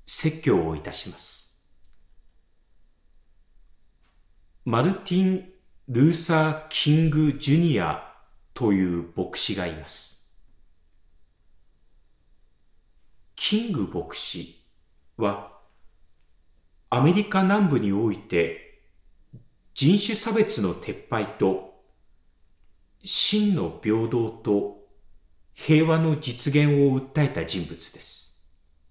説教をいたします。マルティン・ルーサー・キング・ジュニアという牧師がいます。キング牧師はアメリカ南部において人種差別の撤廃と真の平等と平和の実現を訴えた人物です。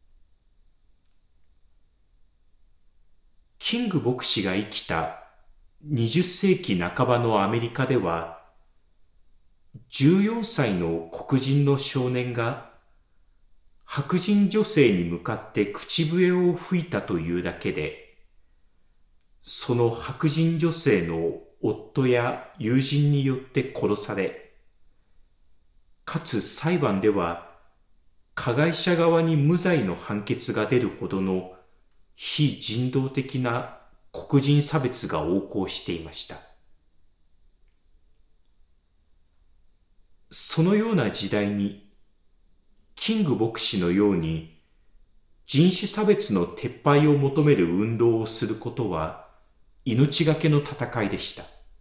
キング牧師が生きた20世紀半ばのアメリカでは、14歳の黒人の少年が白人女性に向かって口笛を吹いたというだけで、その白人女性の夫や友人によって殺され、かつ裁判では加害者側に無罪の判決が出るほどの非人道的な黒人差別が横行していました。そのような時代に、キング牧師のように人種差別の撤廃を求める運動をすることは命がけの戦いでした。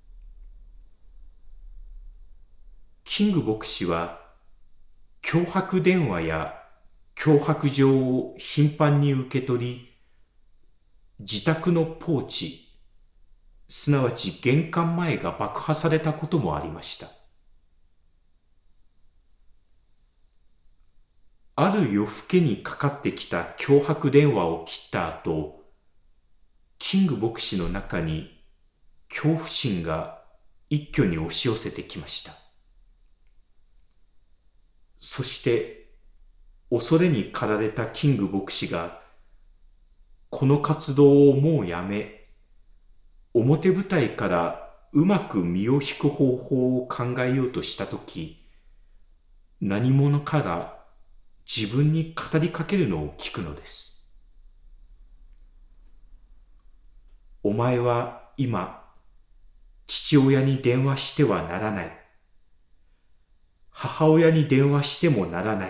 キング牧師は脅迫電話や脅迫状を頻繁に受け取り、自宅のポーチ、すなわち玄関前が爆破されたこともありました。ある夜更けにかかってきた脅迫電話を切った後、キング牧師の中に恐怖心が一挙に押し寄せてきました。そして恐れに駆られたキング牧師がこの活動をもうやめ、表舞台からうまく身を引く方法を考えようとしたとき、何者かが自分に語りかけるのを聞くのです。お前は今、父親に電話してはならない。母親に電話してもならない。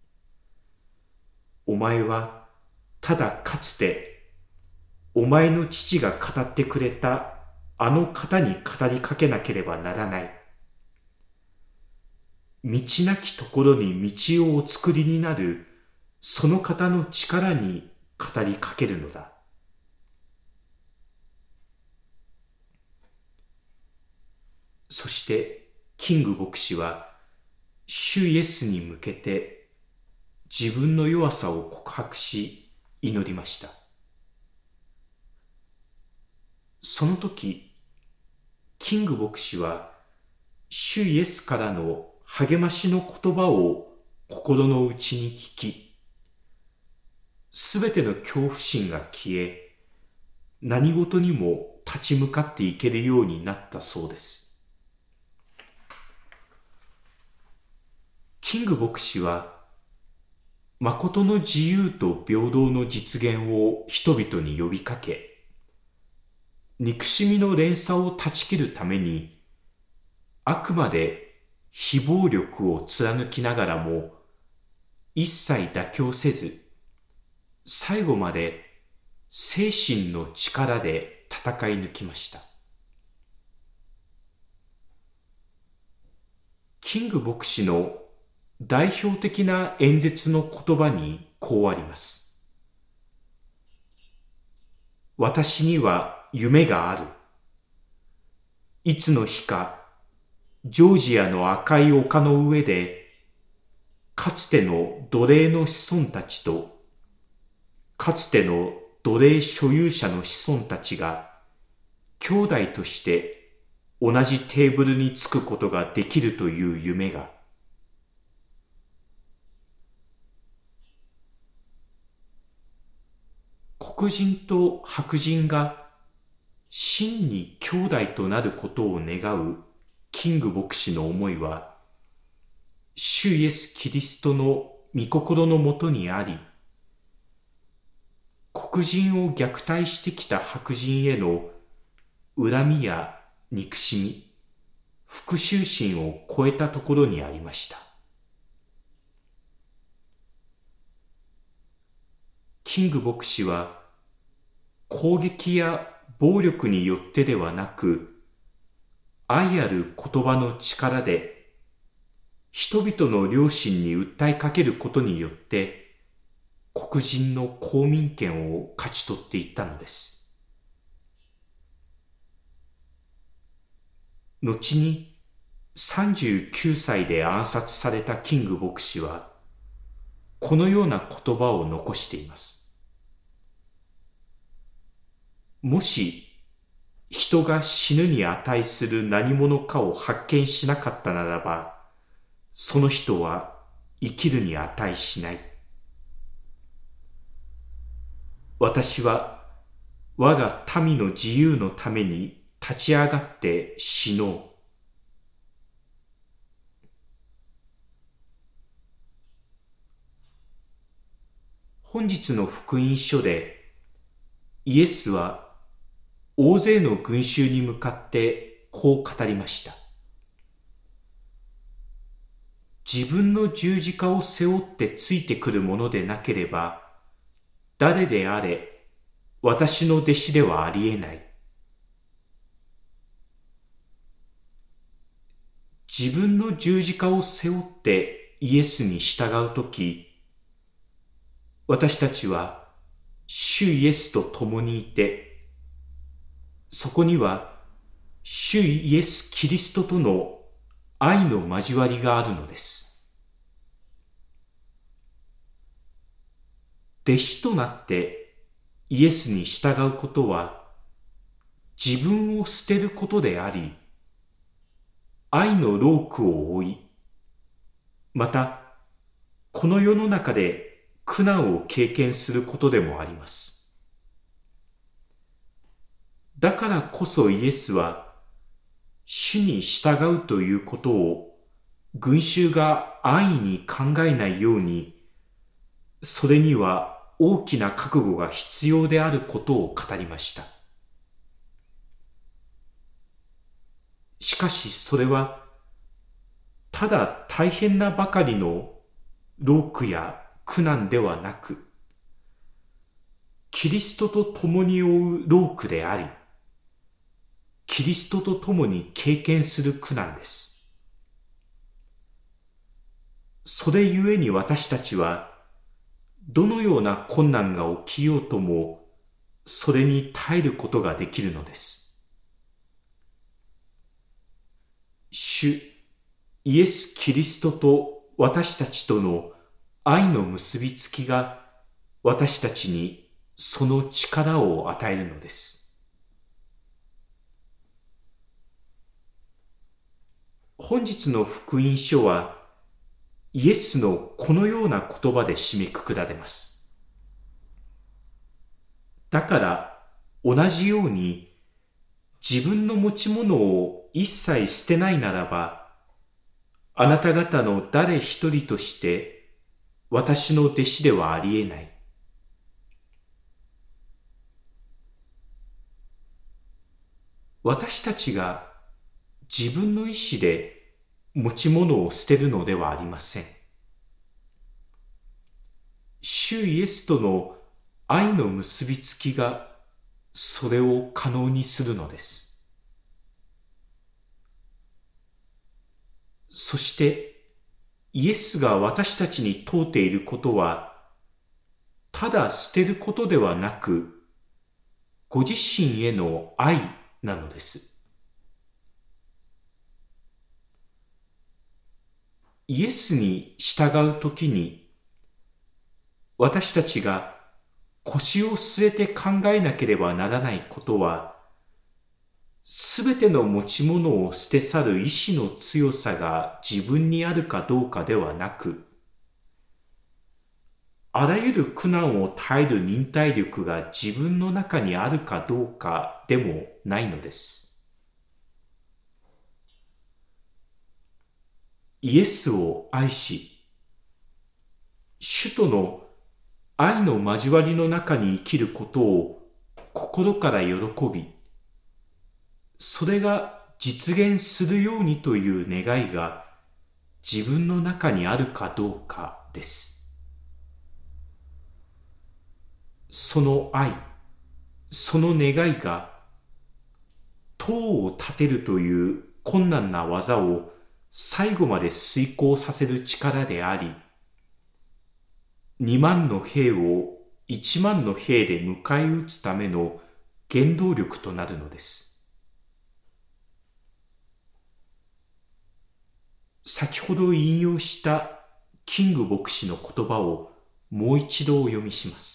お前はただかつてお前の父が語ってくれたあの方に語りかけなければならない。道なきところに道をお作りになるその方の力に語りかけるのだ。そしてキング牧師は主イエスに向けて自分の弱さを告白し祈りました。その時、キング牧師は主イエスからの励ましの言葉を心の内に聞き、すべての恐怖心が消え、何事にも立ち向かっていけるようになったそうです。キング牧師は、誠の自由と平等の実現を人々に呼びかけ、憎しみの連鎖を断ち切るために、あくまで非暴力を貫きながらも、一切妥協せず、最後まで精神の力で戦い抜きました。キング牧師の代表的な演説の言葉にこうあります。私には夢がある。いつの日か、ジョージアの赤い丘の上で、かつての奴隷の子孫たちと、かつての奴隷所有者の子孫たちが、兄弟として同じテーブルにつくことができるという夢が、黒人と白人が真に兄弟となることを願うキング牧師の思いは、主イエス・キリストの御心のもとにあり、黒人を虐待してきた白人への恨みや憎しみ、復讐心を超えたところにありました。 キング牧師は攻撃や暴力によってではなく、愛ある言葉の力で人々の良心に訴えかけることによって黒人の公民権を勝ち取っていったのです。後に39歳で暗殺されたキング牧師はこのような言葉を残しています。もし人が死ぬに値する何者かを発見しなかったならば、その人は生きるに値しない。私は我が民の自由のために立ち上がって死のう。本日の福音書でイエスは大勢の群衆に向かってこう語りました。自分の十字架を背負ってついてくるものでなければ、誰であれ私の弟子ではありえない。自分の十字架を背負ってイエスに従うとき、私たちは主イエスと共にいて、そこには主イエス・キリストとの愛の交わりがあるのです。弟子となってイエスに従うことは自分を捨てることであり、愛の労苦を負い、またこの世の中で苦難を経験することでもあります。だからこそイエスは主に従うということを群衆が安易に考えないように、それには大きな覚悟が必要であることを語りました。しかしそれはただ大変なばかりの労苦や苦難ではなく、キリストと共に負う労苦であり、キリストと共に経験する苦難です。それゆえに私たちは、どのような困難が起きようとも、それに耐えることができるのです。主イエス・キリストと私たちとの愛の結びつきが私たちにその力を与えるのです。本日の福音書はイエスのこのような言葉で締めくくられます。だから同じように自分の持ち物を一切捨てないならば、あなた方の誰一人として私の弟子ではありえない。私たちが自分の意志で持ち物を捨てるのではありません。主イエスとの愛の結びつきがそれを可能にするのです。そしてイエスが私たちに問うていることは、ただ捨てることではなく、ご自身への愛なのです。イエスに従うときに、私たちが腰を据えて考えなければならないことは、すべての持ち物を捨て去る意志の強さが自分にあるかどうかではなく、あらゆる苦難を耐える忍耐力が自分の中にあるかどうかでもないのです。イエスを愛し、主との愛の交わりの中に生きることを心から喜び、それが実現するようにという願いが自分の中にあるかどうかです。 その愛、その願いが塔を建てるという困難な技を最後まで遂行させる力であり、2万の兵を1万の兵で迎え撃つための原動力となるのです。先ほど引用したキング牧師の言葉をもう一度お読みします。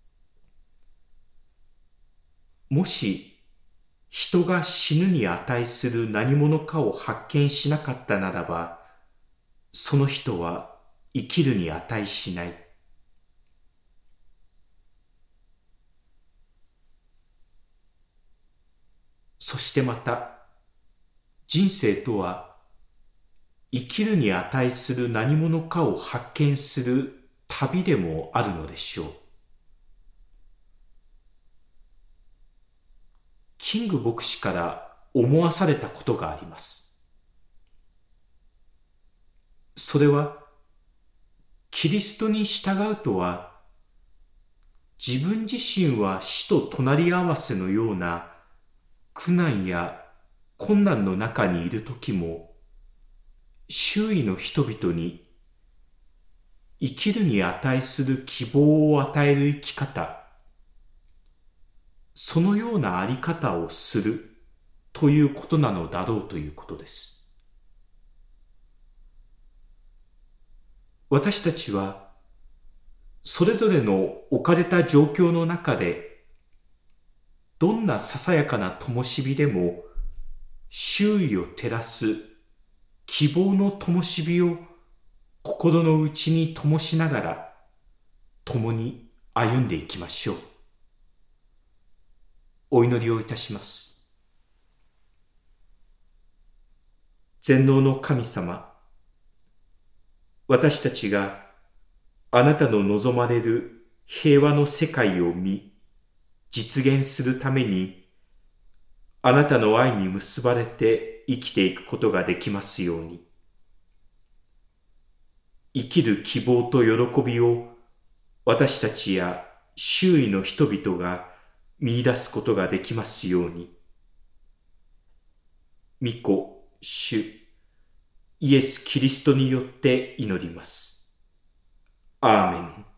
もし人が死ぬに値する何者かを発見しなかったならば、その人は生きるに値しない。そしてまた、人生とは生きるに値する何者かを発見する旅でもあるのでしょう。キング牧師から思わされたことがあります。それは、キリストに従うとは、自分自身は死と隣り合わせのような苦難や困難の中にいるときも、周囲の人々に生きるに値する希望を与える生き方、そのようなあり方をするということなのだろうということです。私たちはそれぞれの置かれた状況の中で、どんなささやかな灯火でも周囲を照らす希望の灯火を心の内に灯しながら共に歩んでいきましょう。お祈りをいたします。全能の神様、私たちがあなたの望まれる平和の世界を見、実現するために、あなたの愛に結ばれて生きていくことができますように。生きる希望と喜びを私たちや周囲の人々が見出すことができますように。御子、主、イエス・キリストによって祈ります。アーメン。